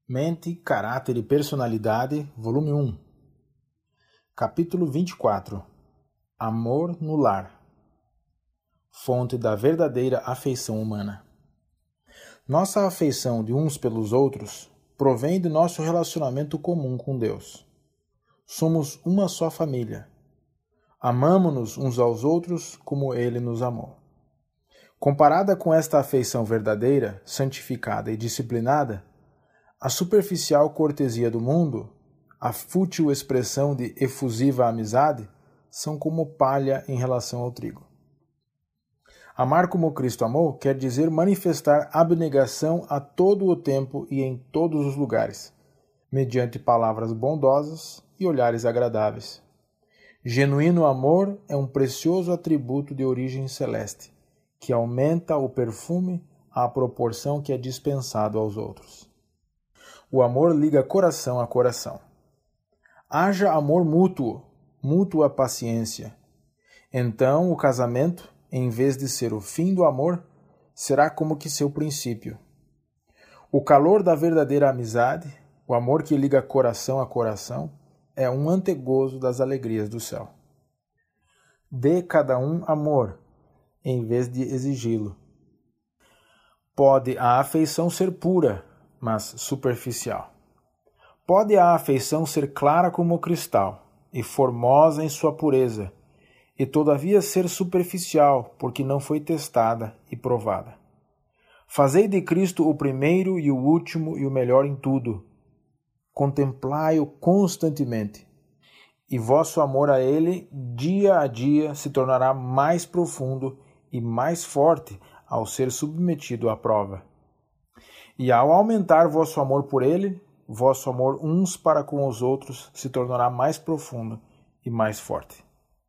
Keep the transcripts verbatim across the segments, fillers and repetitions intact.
Mente, Caráter e Personalidade, volume um. Capítulo vinte e quatro. Amor no lar. Fonte da verdadeira afeição humana. Nossa afeição de uns pelos outros provém de nosso relacionamento comum com Deus. Somos uma só família. Amamo-nos uns aos outros como Ele nos amou. Comparada com esta afeição verdadeira, santificada e disciplinada, a superficial cortesia do mundo, a fútil expressão de efusiva amizade, são como palha em relação ao trigo. Amar como Cristo amou quer dizer manifestar abnegação a todo o tempo e em todos os lugares, mediante palavras bondosas e olhares agradáveis. Genuíno amor é um precioso atributo de origem celeste, que aumenta o perfume à proporção que é dispensado aos outros. O amor liga coração a coração. Haja amor mútuo, mútua paciência. Então o casamento, em vez de ser o fim do amor, será como que seu princípio. O calor da verdadeira amizade, o amor que liga coração a coração, é um antegozo das alegrias do céu. Dê cada um amor, em vez de exigi-lo. Pode a afeição ser pura, mas superficial. Pode a afeição ser clara como o cristal e formosa em sua pureza, e todavia ser superficial, porque não foi testada e provada. Fazei de Cristo o primeiro e o último e o melhor em tudo. Contemplai-o constantemente, e vosso amor a Ele, dia a dia, se tornará mais profundo e mais forte ao ser submetido à prova. E ao aumentar vosso amor por Ele, vosso amor uns para com os outros se tornará mais profundo e mais forte.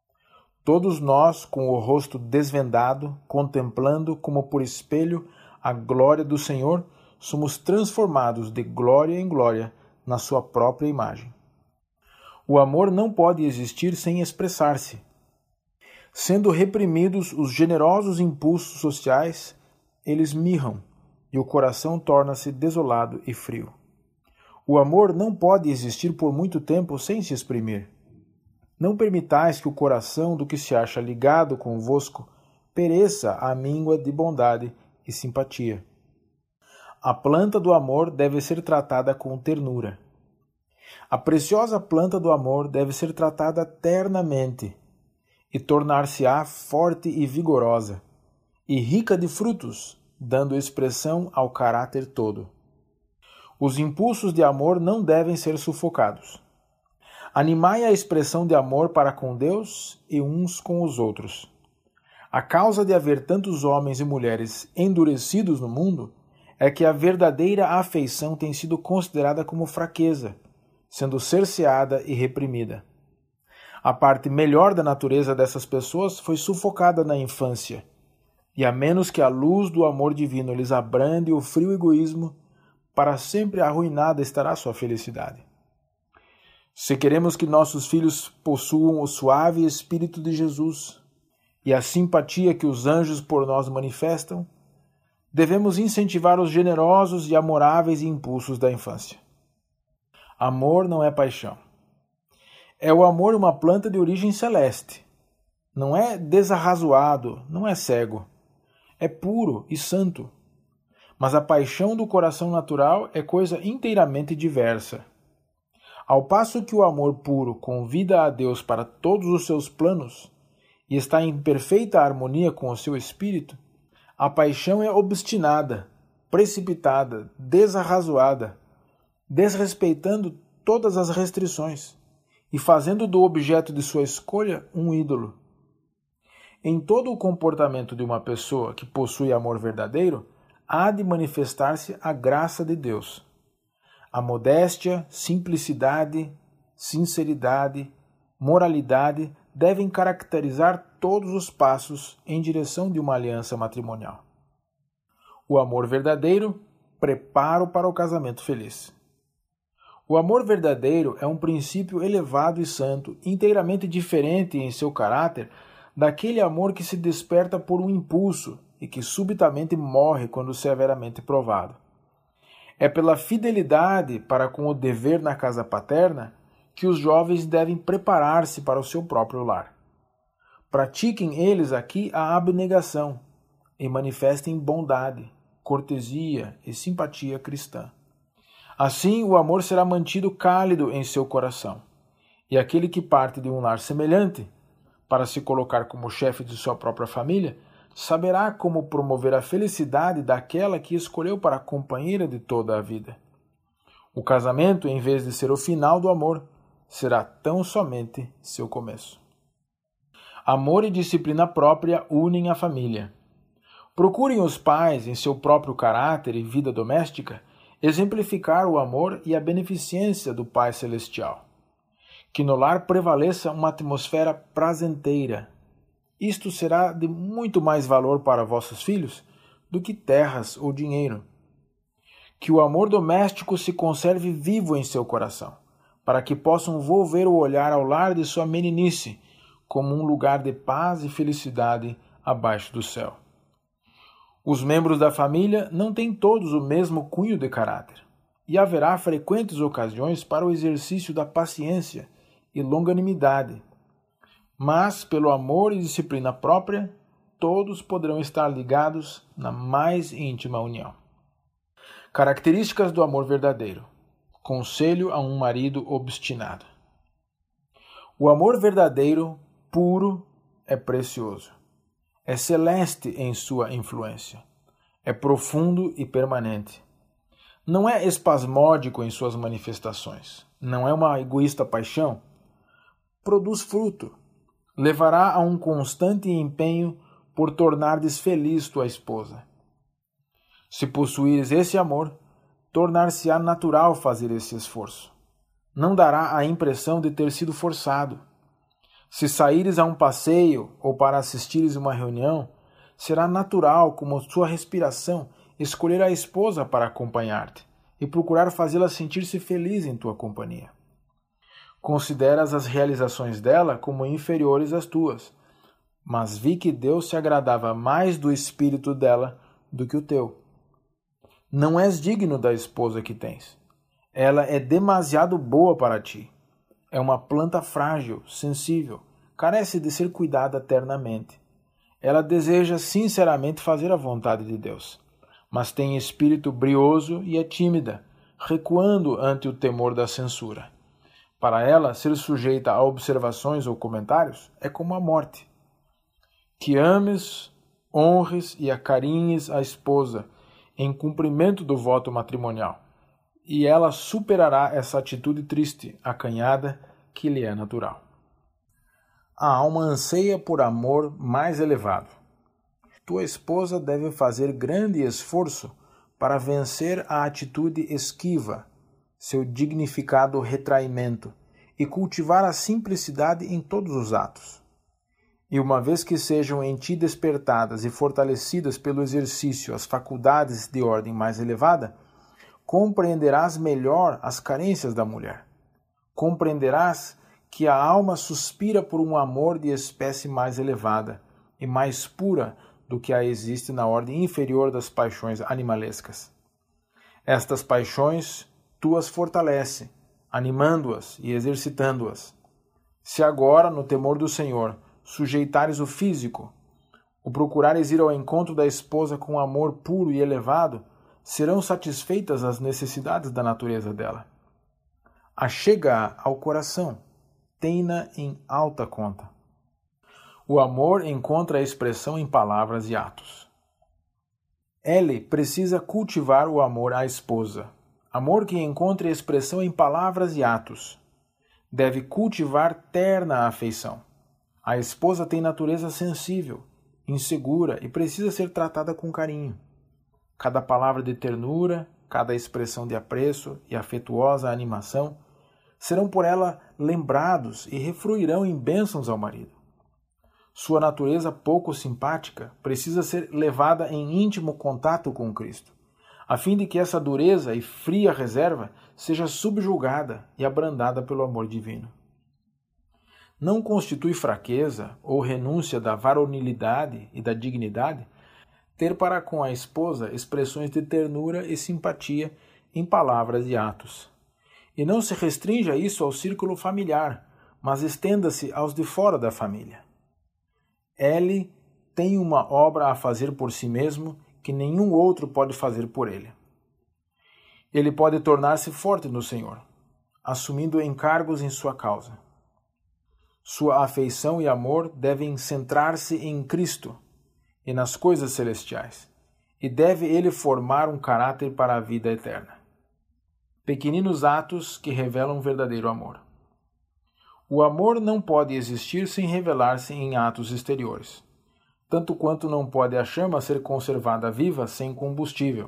Todos nós, com o rosto desvendado, contemplando como por espelho a glória do Senhor, somos transformados de glória em glória na sua própria imagem. O amor não pode existir sem expressar-se. Sendo reprimidos os generosos impulsos sociais, eles mirram, e o coração torna-se desolado e frio. O amor não pode existir por muito tempo sem se exprimir. Não permitais que o coração do que se acha ligado convosco pereça à míngua de bondade e simpatia. A planta do amor deve ser tratada com ternura. A preciosa planta do amor deve ser tratada ternamente e tornar-se-á forte e vigorosa, e rica de frutos, dando expressão ao caráter todo. Os impulsos de amor não devem ser sufocados. Animai a expressão de amor para com Deus e uns com os outros. A causa de haver tantos homens e mulheres endurecidos no mundo é que a verdadeira afeição tem sido considerada como fraqueza, sendo cerceada e reprimida. A parte melhor da natureza dessas pessoas foi sufocada na infância, e a menos que a luz do amor divino lhes abrande o frio egoísmo, para sempre arruinada estará sua felicidade. Se queremos que nossos filhos possuam o suave Espírito de Jesus e a simpatia que os anjos por nós manifestam, devemos incentivar os generosos e amoráveis impulsos da infância. Amor não é paixão. É o amor uma planta de origem celeste. Não é desarrazoado, não é cego. É puro e santo. Mas a paixão do coração natural é coisa inteiramente diversa. Ao passo que o amor puro convida a Deus para todos os seus planos e está em perfeita harmonia com o seu espírito, a paixão é obstinada, precipitada, desarrazoada, desrespeitando todas as restrições e fazendo do objeto de sua escolha um ídolo. Em todo o comportamento de uma pessoa que possui amor verdadeiro, há de manifestar-se a graça de Deus. A modéstia, simplicidade, sinceridade, moralidade devem caracterizar todos os passos em direção de uma aliança matrimonial. O amor verdadeiro, preparo para o casamento feliz. O amor verdadeiro é um princípio elevado e santo, inteiramente diferente em seu caráter daquele amor que se desperta por um impulso e que subitamente morre quando severamente provado. É pela fidelidade para com o dever na casa paterna que os jovens devem preparar-se para o seu próprio lar. Pratiquem eles aqui a abnegação e manifestem bondade, cortesia e simpatia cristã. Assim, o amor será mantido cálido em seu coração, e aquele que parte de um lar semelhante, para se colocar como chefe de sua própria família, saberá como promover a felicidade daquela que escolheu para a companheira de toda a vida. O casamento, em vez de ser o final do amor, será tão somente seu começo. Amor e disciplina própria unem a família. Procurem os pais, em seu próprio caráter e vida doméstica, exemplificar o amor e a beneficência do Pai Celestial. Que no lar prevaleça uma atmosfera prazenteira. Isto será de muito mais valor para vossos filhos do que terras ou dinheiro. Que o amor doméstico se conserve vivo em seu coração, para que possam volver o olhar ao lar de sua meninice como um lugar de paz e felicidade abaixo do céu. Os membros da família não têm todos o mesmo cunho de caráter, e haverá frequentes ocasiões para o exercício da paciência e longanimidade. Mas, pelo amor e disciplina própria, todos poderão estar ligados na mais íntima união. Características do amor verdadeiro. Conselho a um marido obstinado. O amor verdadeiro, puro, é precioso. É celeste em sua influência. É profundo e permanente. Não é espasmódico em suas manifestações. Não é uma egoísta paixão. Produz fruto. Levará a um constante empenho por tornar-lhes feliz tua esposa. Se possuires esse amor, tornar-se-á natural fazer esse esforço. Não dará a impressão de ter sido forçado. Se saíres a um passeio ou para assistires uma reunião, será natural, como sua respiração, escolher a esposa para acompanhar-te e procurar fazê-la sentir-se feliz em tua companhia. Consideras as realizações dela como inferiores às tuas, mas vi que Deus se agradava mais do espírito dela do que o teu. Não és digno da esposa que tens. Ela é demasiado boa para ti. É uma planta frágil, sensível, carece de ser cuidada eternamente. Ela deseja sinceramente fazer a vontade de Deus, mas tem espírito brioso e é tímida, recuando ante o temor da censura. Para ela, ser sujeita a observações ou comentários é como a morte. Que ames, honres e acarinhes a esposa em cumprimento do voto matrimonial, e ela superará essa atitude triste, acanhada, que lhe é natural. A alma anseia por amor mais elevado. Tua esposa deve fazer grande esforço para vencer a atitude esquiva, seu dignificado retraimento, e cultivar a simplicidade em todos os atos. E uma vez que sejam em ti despertadas e fortalecidas pelo exercício as faculdades de ordem mais elevada, compreenderás melhor as carências da mulher. Compreenderás que a alma suspira por um amor de espécie mais elevada e mais pura do que a existe na ordem inferior das paixões animalescas. Estas paixões tu as fortalece, animando-as e exercitando-as. Se agora, no temor do Senhor, sujeitares o físico, o procurares ir ao encontro da esposa com amor puro e elevado, serão satisfeitas as necessidades da natureza dela. Achega-a ao coração, tem-na em alta conta. O amor encontra a expressão em palavras e atos. Ele precisa cultivar o amor à esposa, amor que encontre expressão em palavras e atos. Deve cultivar terna afeição. A esposa tem natureza sensível, insegura e precisa ser tratada com carinho. Cada palavra de ternura, cada expressão de apreço e afetuosa animação serão por ela lembrados e refluirão em bênçãos ao marido. Sua natureza pouco simpática precisa ser levada em íntimo contato com Cristo, a fim de que essa dureza e fria reserva seja subjugada e abrandada pelo amor divino. Não constitui fraqueza ou renúncia da varonilidade e da dignidade ter para com a esposa expressões de ternura e simpatia em palavras e atos. E não se restrinja isso ao círculo familiar, mas estenda-se aos de fora da família. Ele tem uma obra a fazer por si mesmo que nenhum outro pode fazer por ele. Ele pode tornar-se forte no Senhor, assumindo encargos em sua causa. Sua afeição e amor devem centrar-se em Cristo e nas coisas celestiais, e deve ele formar um caráter para a vida eterna. Pequeninos atos que revelam verdadeiro amor. O amor não pode existir sem revelar-se em atos exteriores, tanto quanto não pode a chama ser conservada viva sem combustível.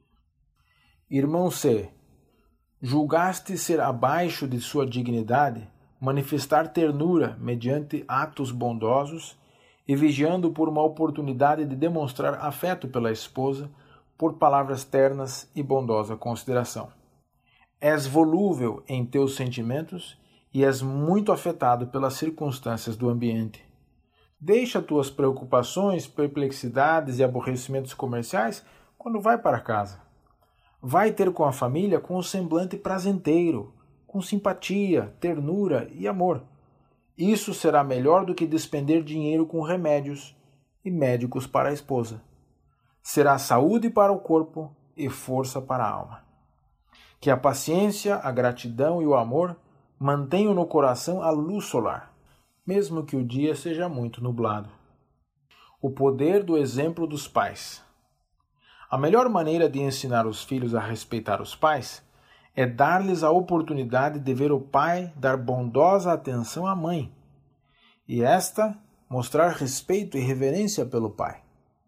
Irmão C, julgaste ser abaixo de sua dignidade manifestar ternura mediante atos bondosos e vigiando por uma oportunidade de demonstrar afeto pela esposa por palavras ternas e bondosa consideração. És volúvel em teus sentimentos e és muito afetado pelas circunstâncias do ambiente. Deixa tuas preocupações, perplexidades e aborrecimentos comerciais quando vai para casa. Vai ter com a família com um semblante prazenteiro, com simpatia, ternura e amor. Isso será melhor do que despender dinheiro com remédios e médicos para a esposa. Será saúde para o corpo e força para a alma. Que a paciência, a gratidão e o amor mantenham no coração a luz solar, mesmo que o dia seja muito nublado. O poder do exemplo dos pais. A melhor maneira de ensinar os filhos a respeitar os pais é dar-lhes a oportunidade de ver o pai dar bondosa atenção à mãe, e esta mostrar respeito e reverência pelo pai.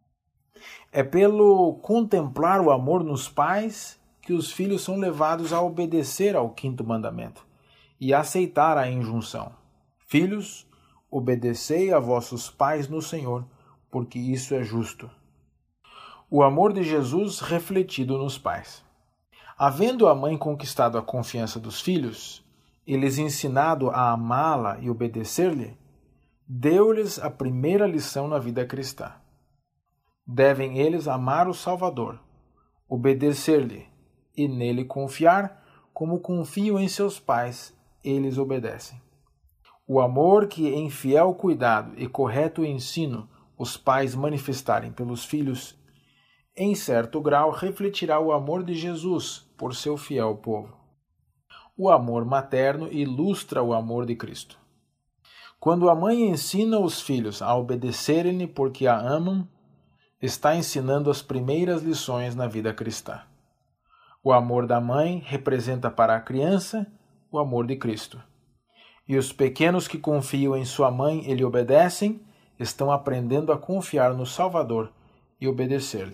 É pelo contemplar o amor nos pais que os filhos são levados a obedecer ao quinto mandamento e a aceitar a injunção. Filhos, obedecei a vossos pais no Senhor, porque isso é justo. O amor de Jesus refletido nos pais. Havendo a mãe conquistado a confiança dos filhos, e lhes ensinado a amá-la e obedecer-lhe, deu-lhes a primeira lição na vida cristã. Devem eles amar o Salvador, obedecer-lhe e nele confiar, como confiam em seus pais, eles obedecem. O amor que em fiel cuidado e correto ensino os pais manifestarem pelos filhos, em certo grau refletirá o amor de Jesus por seu fiel povo. O amor materno ilustra o amor de Cristo. Quando a mãe ensina os filhos a obedecerem-lhe porque a amam, está ensinando as primeiras lições na vida cristã. O amor da mãe representa para a criança o amor de Cristo. E os pequenos que confiam em sua mãe e lhe obedecem, estão aprendendo a confiar no Salvador e obedecer-lhe.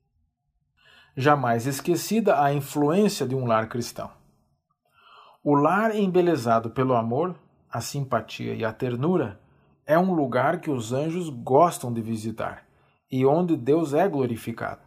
Jamais esquecida a influência de um lar cristão. O lar embelezado pelo amor, a simpatia e a ternura é um lugar que os anjos gostam de visitar e onde Deus é glorificado.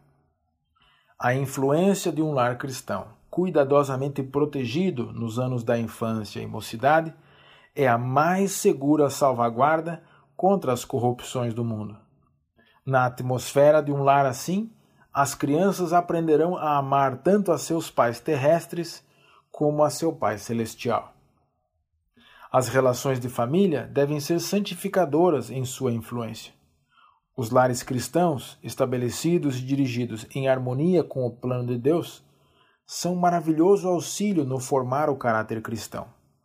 A influência de um lar cristão, cuidadosamente protegido nos anos da infância e mocidade, é a mais segura salvaguarda contra as corrupções do mundo. Na atmosfera de um lar assim, as crianças aprenderão a amar tanto a seus pais terrestres como a seu Pai celestial. As relações de família devem ser santificadoras em sua influência. Os lares cristãos, estabelecidos e dirigidos em harmonia com o plano de Deus, são maravilhoso auxílio no formar o caráter cristão.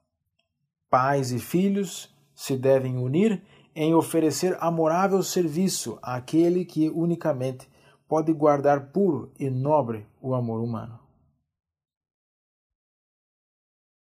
Pais e filhos se devem unir em oferecer amorável serviço àquele que unicamente pode guardar puro e nobre o amor humano.